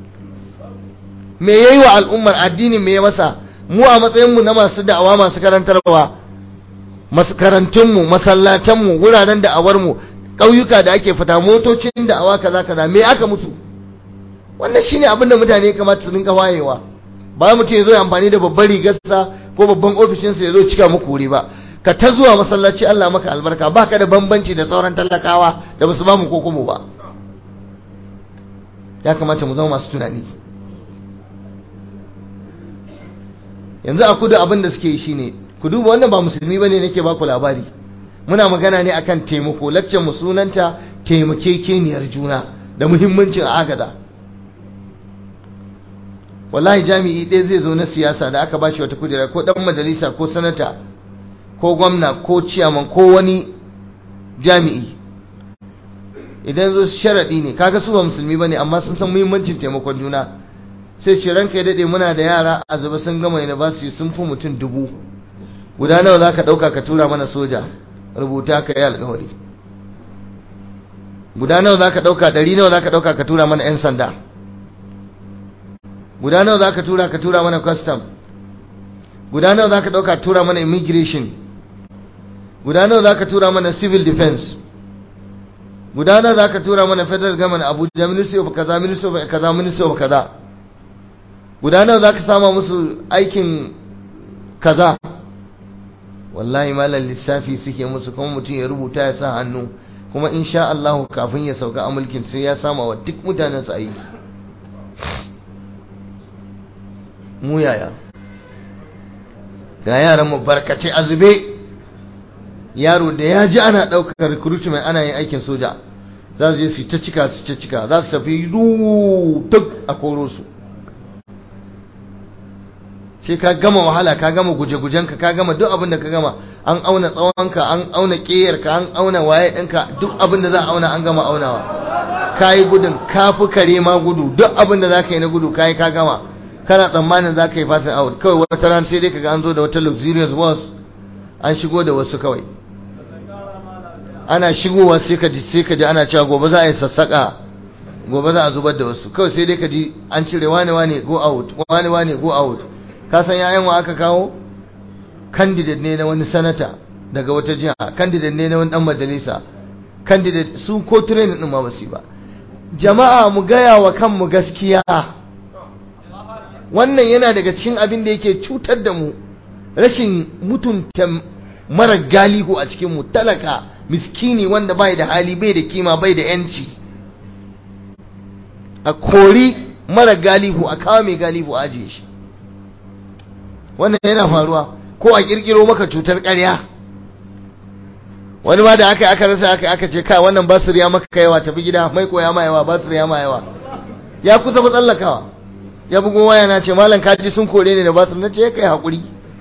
me yayi wa al'ummar, addinin me ya masa? Mu a matsayinmu na masu da'awa, masu karantarwa, makarantunmu, masallatanmu, wuraren da'awarmu, ƙauyuka da ake fita, motocin da'awa kaza me aka mutu? Wannan shine abin da mutane kamata su rinka wayewa. Ba mutum ya zo ya amfani da babbar rigarsa ko babban ofishinsa ya zo cika muku wuri ba. Ka ta zuwa masallaci, Allah maka albarka, baka da bambanci da sauran talakawa da basu ba mu kokomo ba. Ya kamata mu zama masu tunani. Yanzu a kudu abin da suke yi shine, ku duba, wannan ba musulmi bane nake ba ku labari, muna magana ne akan taimako. Laccar mu sunanta taimakekeniyar juna da muhimmancin agaza. Wallahi jami'i ɗaya zai zo na siyasa da aka bashi wata kujera, ko dan majalisa ko sanata ko gwamna ko ciyaman ko wani jami'i, idan zo sharadi ne, kaga su ba musulmi bane amma sun san muhimmancin taimakon juna, sai ce ranka ya dade, muna da yara a zuba sun gama university sun fi mutum 1000, guda nawa zaka dauka ka tura mana soja, rubuta ka yi alƙawari. Guda nawa zaka dauka, 100 nawa zaka dauka ka tura mana yan sanda, guda nawa za ka tura mana custom, guda nawa za ka ɗauka tura mana immigration, guda nawa za ka tura mana civil defense, guda nawa za ka tura mana federal government Abuja, ministry of kaza, ministry of kaza, ministry of kaza, guda nawa za ka sama musu aikin kaza. Wallahi malam lissafi suke musu, kuma mutum ya rubuta ya sa hannu, kuma insha Allah kafin ya sauka a mulkin sai ya sama wa duk mutanen su aiki. Mu yaya ga yaran mu barkace azube, yaro da ya ji ana daukar recruitment ana yin aikin soja za su je su ta cika za su tafi duk a koro su. sai ka gama wahala, ka gama guje-gujenka, ka gama duk abin da ka gama, an auna tsawonka, an auna ƙeyarka, an auna waye ɗinka, duk abin da za a auna an gama aunawa. Ka yi gudun, ka fi kare ma gudu, duk abin da za ka yi na gudu ka yi ka gama, kana tsammanin za ka yi fasin out. Kawai wata ran sai dai ka ga an zo da wata luxurious bus an shigo da wasu kawai. Ana shigowa sai ka ji ana cewa gobe za a yi sassaƙa, gobe za a zubar da wasu. Kawai sai dai ka ji an cire wane go out, wane go out. Ka san yayan wa aka kawo? Candidate ne na wani sanata daga wata jiha, candidate ne na wani dan majalisa, candidate su ko training din ma basu ba. Jama'a mu gaya wa kanmu gaskiya, wannan yana daga cikin abin da yake cutar da mu, rashin mutunta mara galihu a cikin mu, talaka miskini wanda bai da hali, bai da kima, bai da yanci. A kori mara galihu, a kawo mai galihu a ajiye shi. Wannan yana faruwa, ko a kirkiro maka cutar ƙarya. Wani ma da aka rasa aka ce kai wannan basir ya maka yawa, tafi gida, mai koya ma yawa, basir ya ma yawa. Ya kusa tsallakawa, ya bugo waya na ce malam kaji sun kore ne da basir, na ce kai hakuri.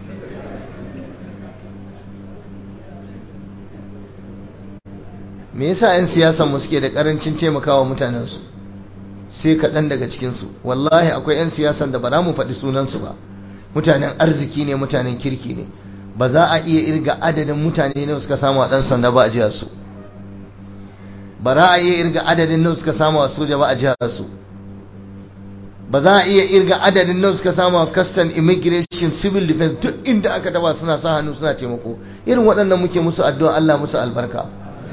Me yasa 'yan siyasan mu suke da karancin taimakawa mutanensu? Sai kaɗan daga cikinsu. Wallahi akwai 'yan siyasan da ba za mu faɗi sunansu ba, mutanen arziki ne, mutanen kirki ne, ba za a iya irga adadin mutane ne suka samu a ɗan sanda ba a jihar su, ba za a iya irga adadin nan suka samu a soja ba a jihar su, ba za a iya irga adadin nan suka samu a custom, immigration, civil defense, duk inda aka taba suna sa hannu suna taimako. Irin waɗannan muke musu addu'a Allah musu albarka.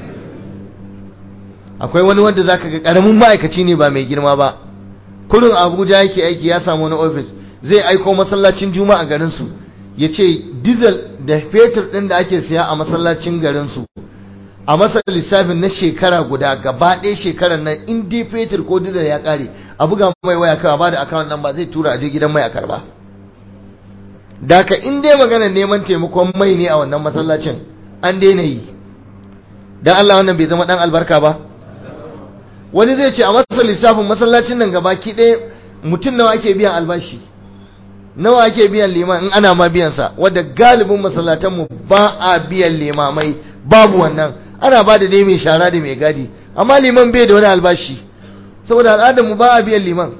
Akwai wani wanda zaka ga karamin ma'aikaci ne ba mai girma ba, kullun Abuja yake aiki, ya samu wani office, zai aiko masallacin juma'a garinsu ya ce diesel da fetur ɗin da ake siya a masallacin garinsu a masa lissafin na shekara guda, gaba ɗaya shekarar nan in dai fetur ko diesel ya ƙare a buga mai waya kawai ba da account number zai tura aje gidan mai a karba. Daka in dai maganar neman taimakon mai ne a wannan masallacin an daina yi. Dan Allah wannan bai zama dan albarka ba? Wani zai ce a masa lissafin masallacin nan gaba ki ɗaya mutum nawa ake biyan albashi, nawa ake biyan liman in ana ma biyansa, wadda galibin masallatanmu ba a biyan limamai, babu wannan, ana ba da dai mai shara da mai gadi, amma liman bai da wani albashi, saboda al'adarmu ba a biyan liman.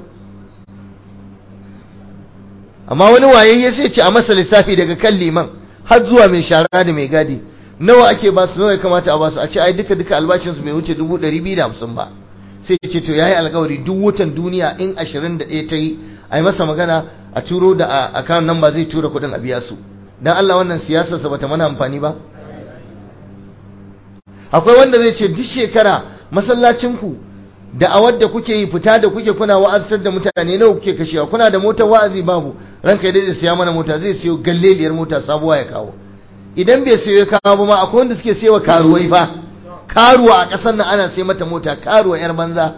Amma wani wayayye sai ce a masa lissafi daga kan liman har zuwa mai shara da mai gadi, nawa ake ba su, nawa ya kamata a ba su, a ce ai duka albashinsu bai wuce 250 ba. Sai ce to yayi alƙawari duk watan duniya in 21 ta yi ai masa magana a turo da account number zai tura kudin a biya su. Dan Allah wannan siyasar sa bata mana amfani ba? Akwai wanda zai ce duk shekara masallacin ku da awar da kuke yi, fita da kuke kuna wa'azar da mutane nawa kuke kashewa, kuna da motar wa'azi babu, ranka ya dade siya mana mota, zai siyo galleliyar mota sabuwa ya kawo. Idan bai siyo ya kawo ba ma akwai wanda suke siyowa karuwai fa, karuwa a ƙasar nan ana sai mata mota, karuwa yar banza,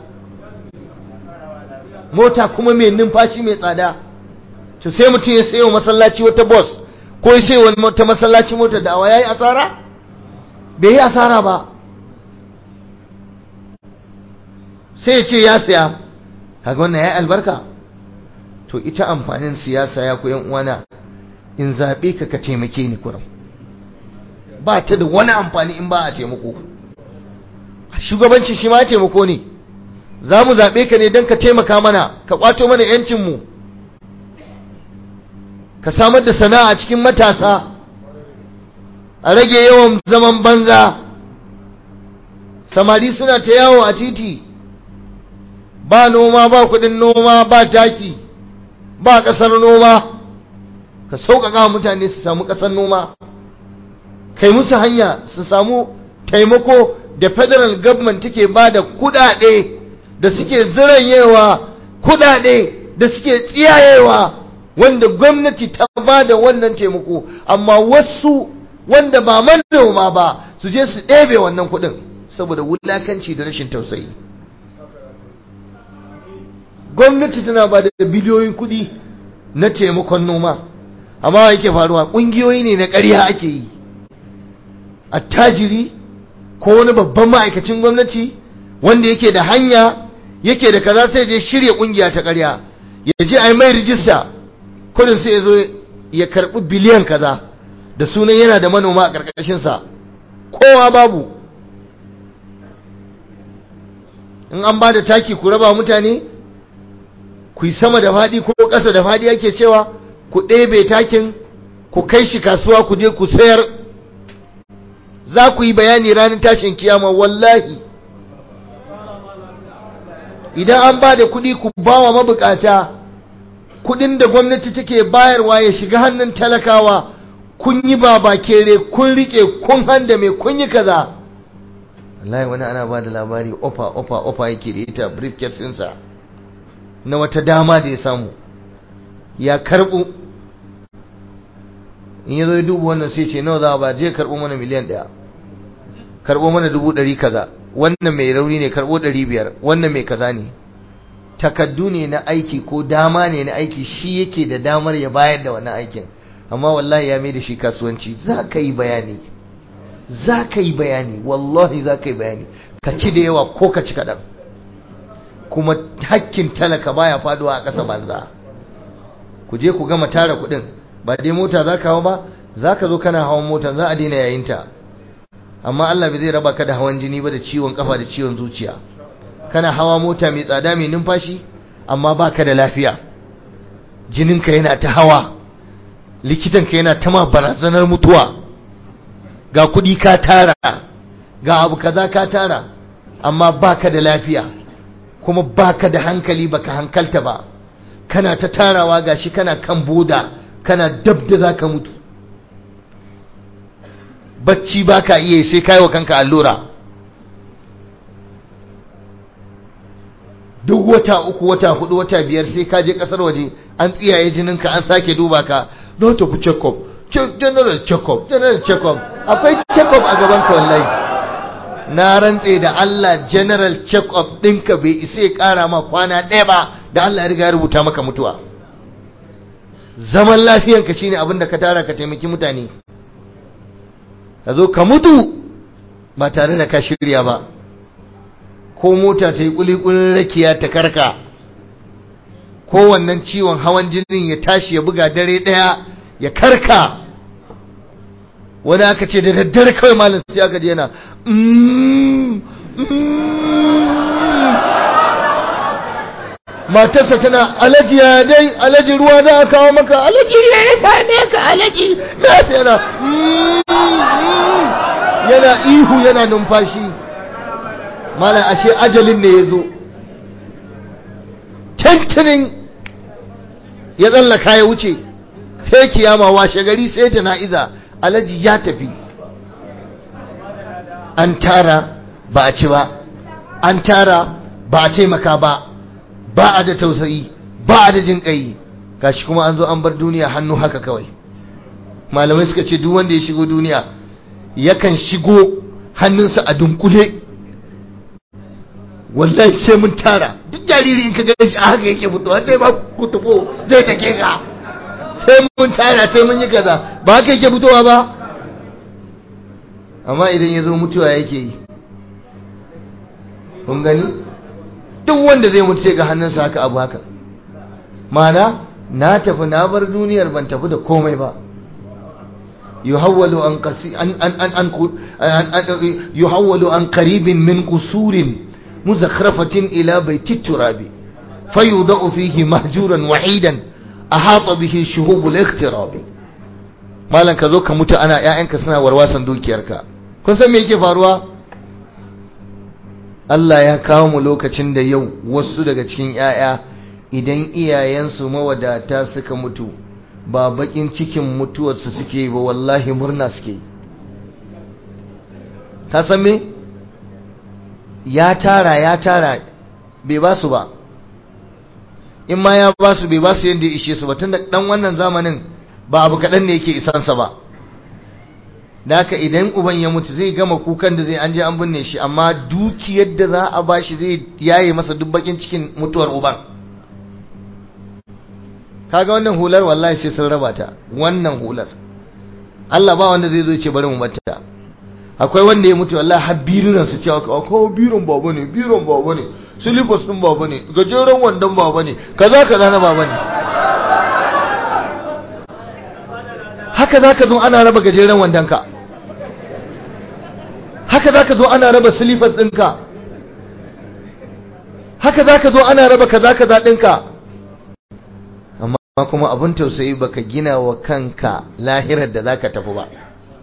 mota kuma mai numfashi mai tsada. To sai mutum ya sayo masallaci wata bus, ko ya sayo wata masallaci mota da awa, yayi asara? Bai yi asara ba. Sai ya ce ya saya, kaga wannan yayi albarka. To ita amfanin siyasa ya ku yan uwana, in zabe ka taimake ni kurum, ba ta da wani amfani in ba a taimako. Shugabanci shi ma taimako ne. Za mu zaɓe ka ne don ka taimaka mana, ka ƙwato mana ‘yancinmu, ka samar da sana'a cikin matasa, a rage yawan zaman banza. Samari suna ta yawo a titi, ba noma, ba kuɗin noma, ba taki, ba ƙasar noma, ka sauƙaƙa mutane su samu ƙasar noma, kai musu hanya su samu taimako da federal government take ba da kuɗaɗe da suke ziranyewa, kuɗaɗe da suke tsiyayewa, wanda gwamnati ta ba da wannan taimako, amma wasu wanda ba manoma ba su je su ɗebe wannan kuɗin saboda wulakanci da rashin tausayi. Gwamnati tana ba da biliyoyin kuɗi na taimakon noma, amma yake faruwa ƙungiyoyi ne na ƙarya ake yi. Attajiri ko wani babban ma'aikacin gwamnati wanda yake da hanya yake da kaza sai je shirya ƙungiya ta ƙarya, ya je a yi mai rijista kudin sai ya zo ya karɓi biliyan kaza da sunan yana da manoma a ƙarƙashinsa, kowa babu. In an ba da taki ku raba mutane, ku yi sama da faɗi ko ƙasa da faɗi ake cewa, ku ɗebe takin ku kai shi kasuwa ku je ku sayar. Za ku yi bayani ranar tashin kiyama wallahi. Idan an ba da kuɗi ku ba wa mabukata, kuɗin da gwamnati take bayarwa ya shiga hannun talakawa, kun yi babakere, kun riƙe, kun handame, kun yi kaza. Wallahi wani ana ba da labari ofa yake da ita briefcase ɗinsa na wata dama da ya samu, ya karɓo. In ya zo ya duba wannan sai ce nawa za a ba, je karɓo mana miliyan 1, karɓo mana 100,000 kaza, wannan mai rauni ne karɓo 500, wannan mai kaza ne. Takaddu ne na aiki ko dama ne na aiki, shi yake da damar ya bayar da wannan aikin, amma wallahi ya mai da shi kasuwanci. Za ka yi bayani, wallahi za ka yi bayani, ka ci da yawa ko ka ci kaɗan, kuma hakkin talaka baya faduwa a ƙasa banza. Ku je ku gama tara kuɗin, ba dai mota za ka hawa ba, za ka zo kana hawan mota, za a daina yayinta, amma Allah bai zai raba ka da hawan jini ba, da ciwon kafa da ciwon zuciya. Kana hawa mota mai tsada mai numfashi, amma baka da lafiya, jininka yana ta hawa, likitanka yana ta ma barazanar mutuwa, ga kuɗi ka tara, ga abu kaza ka tara, amma baka da lafiya, kuma baka da hankali, baka hankalta ba, kana ta tarawa, gashi kana kan boda, kana dab da zaka mutu, bacci baka iya sai kai wa kanka allura. Duk wata 3, wata 4, wata 5 sai ka je kasar waje an tsiyaye jininka, an sake duba ka, don ta ku check up, general check up, akwai check up a gaban ka wallahi. Na rantse da Allah, general check up ɗinka bai isa ya ƙara ma kwana 1 ba, da Allah ya riga ya rubuta maka mutuwa. Zaman lafiyanka shine abin da ka tara ka taimaki mutane, ka zo ka mutu ba tare da ka shirya ba, ko mota ta yi kulikulin rakiya ta karka, ko wannan ciwon hawan jinin ya tashi ya buga dare ɗaya ya karka. Wani aka ce da daddare kawai malam sai aka je yana matarsa tana, alaji ya dai, alaji ruwa za a kawo maka, alaji ya same ka, alaji na sai yana ihu yana numfashi. Malam ashe ajalin ne ya zo, tantinin ya tsallaka ya wuce, sai kiyama washe gari sai jana'iza, alaji ya tafi. An tara ba a ci ba, an tara ba a taimaka ba, ba a da tausayi, ba a da jin ƙai, gashi kuma an zo an bar duniya hannu haka kawai. Malamai suka ce duk wanda ya shigo duniya yakan shigo hannunsa a dunkule. Wallahi sai mun tara, duk jariri in ka ga shi a haka yake mutuwa, sai ba kutubo zai take ka, sai mun tara, sai mun yi kaza, ba haka yake mutuwa ba. Amma idan ya zo mutuwa yake yi, kun gani, duk wanda zai mutu sai ga hannunsa haka abu haka. Mana na tafi na bar duniyar ban tafi da komai ba. yuhawwalu an qaribin min qusurin muzakhrafatin ila baiti turabi fayudau fihi mahjuran wahidan ahata bihi shuhubul ikhtirabi. malan ka zo ka mutu ana ƴaƴanka suna warwasan dukiyarka. kun san me yake faruwa? Allah ya kawo mu lokacin da yau wasu daga cikin ƴaƴa idan iyayensu mawadata suka mutu ba bakin cikin mutuwarsu suke ba, wallahi murna suke. ka san me ya tara bai ba su ba, in ma ya ba su bai ba su yadda ya ishe su ba, tunda dan wannan zamanin ba abu kaɗan ne yake isansa ba. da haka idan uban ya mutu zai gama kukan da zai an je an binne shi, amma dukiyar da za a bashi zai yaye masa duk bakin cikin mutuwar uban. kaga wannan hular wallahi sai sun raba ta, wannan hular Allah ba wanda zai zo ce bari mu bata. akwai wanda ya mutu wallahi har birunan su cewa ko biron baba ne, biron baba ne, silifos din baba ne, gajeren wandon baba ne, kaza na baba ne. haka zaka zo ana raba gajeren wandonka, haka zaka zo ana raba silifas ɗinka, haka zaka zo ana raba kaza ɗinka. amma kuma abin tausayi baka gina wa kanka lahirar da zaka tafi ba.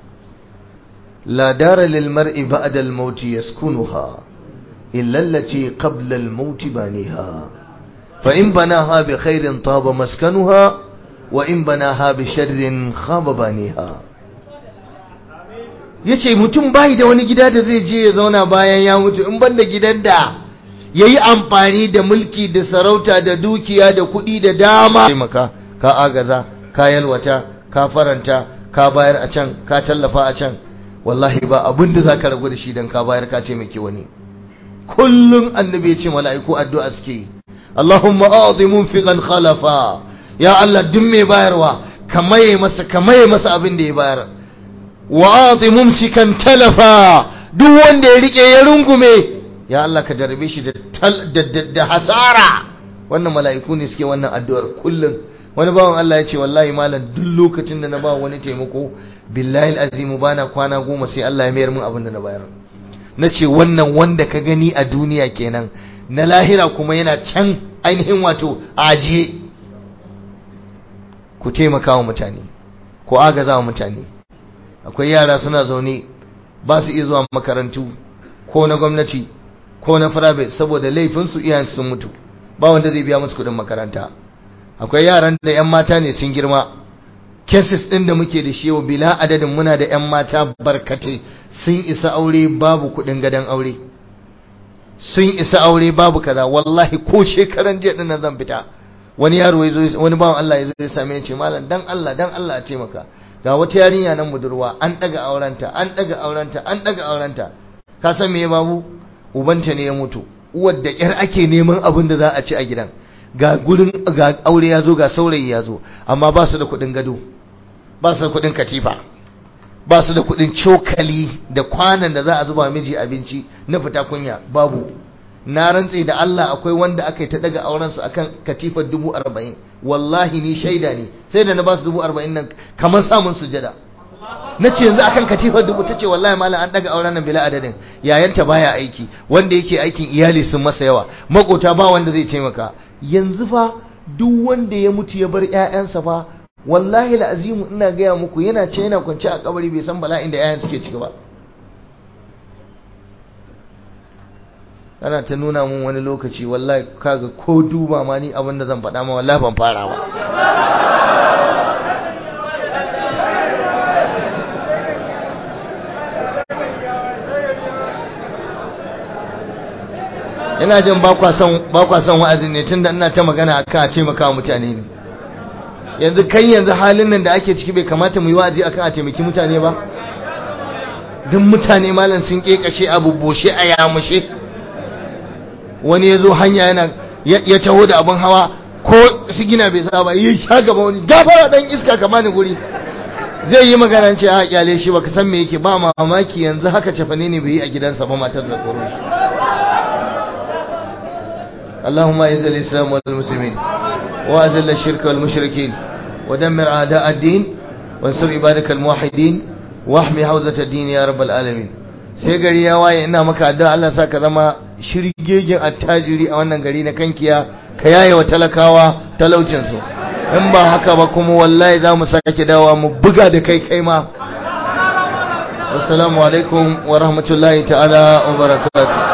la dara lil mar'i ba'da al maut yaskunuha illa allati qabla al maut baniha fa in banaha bi khairin taba maskanuha wa in banaha bi sharrin khaba baniha. yace mutum bai da wani gida da zai je ya zauna bayan ya mutu in banda gidan da yayi amfani da mulki da sarauta da dukiya da kuɗi da dama, maka ka agaza, ka yalwata, ka faranta, ka bayar a can, ka tallafa a can. wallahi ba abin da zaka ragu da shi dan ka bayar ka taimake wani. kullun annabi ya ce mala'iku addu'a suke, Allahumma a'ti munfiqan khalafa, ya Allah duk mai bayarwa ka maye masa abin da ya bayar. wa a'ti mumsikan talafa, duk wanda ya rike ya rungume, ya Allah ka jarabe shi da hasara. wannan mala'iku ne suke wannan addu'ar kullum. wani bawan Allah ya ce wallahi malam duk lokacin da na ba wani taimako billahi alazim bana kwana 10 sai Allah ya mayar min abin da na bayar. nace wannan wanda ka gani a duniya kenan, na lahira kuma yana can ainihin wato ajiye. ku taimaka wa mutane, ku agaza wa mutane. akwai yara suna zaune ba su iya zuwa makarantu ko na gwamnati ko na private saboda laifinsu iyayensu sun mutu, ba wanda zai biya musu kudin makaranta. akwai yaran da yan mata ne sun girma, cases din da muke da shi yau bila adadin, muna da yan mata barkatai sun isa aure babu kudin gadan aure, sun isa aure babu kaza. wallahi ko shekaran jiya din nan zan fita, wani yaro yazo, wani bawan Allah yazo ya same ni ce malam dan Allah a taimaka, ga wata yarinya nan budurwa an daga aurenta. ka san me babu? ubanta ne ya mutu, uwar da kyar ake neman abin da za a ci a gidan, ga aure ya zo, ga saurayi ya zo, amma ba su da kudin gado, ba su da kudin katifa, ba su da kudin cokali da kwanan da za a zuba miji abinci na fita kunya, babu. na rantse da Allah akwai wanda aka yi ta daga auren su akan katifar 40,000. wallahi ni shaida ne, sai da na ba su 40,000 nan kamar samun sujada. nace yanzu akan katifar 1000, tace wallahi malam an daga auren nan bila adadin. yayanta baya aiki, wanda yake aikin iyali sun masa yawa, makota ba wanda zai taimaka. yanzu fa duk wanda ya mutu ya bar ƴaƴansa fa, wallahi alazim ina gaya muku yana ce yana kwance a kabari bai san bala'in da ƴaƴan suke ciki ba. ana ta nuna mun wani lokaci wallahi kaga ko duba ma ni abin da zan faɗa ma wallahi ban fara ba. ina jin ba kwa son wa'azin ne tunda ina ta magana akan a taimaka mutane ne. yanzu halin nan da ake ciki bai kamata mu yi wa'azi akan a taimaki mutane ba? duk mutane malam sun kekashe a bubboshe a yamushe. wani ya zo hanya ya taho da abin hawa ko sigina bai sa ba, yi sha gaba wani gafara dan iska ka bani guri, zai yi magana ce a kyale shi baka san me yake. ba mamaki yanzu haka cefane ne bai yi a gidansa ba, matar da koro shi. اللهم اعز الاسلام والمسلمين واذل الشرك والمشركين ودمر اعداء الدين وانصر عبادك الموحدين واحمي حوزة الدين يا رب العالمين. sai gari ya waye ina maka addu'a Allah sa ka zama shirgegen attajiri a wannan gari na Kankiya, ka yaye wa talakawa talaucin su. in ba haka ba kuma wallahi za mu sake dawa mu buga da kai ma. assalamu alaikum wa rahmatullahi ta'ala wa barakatuh.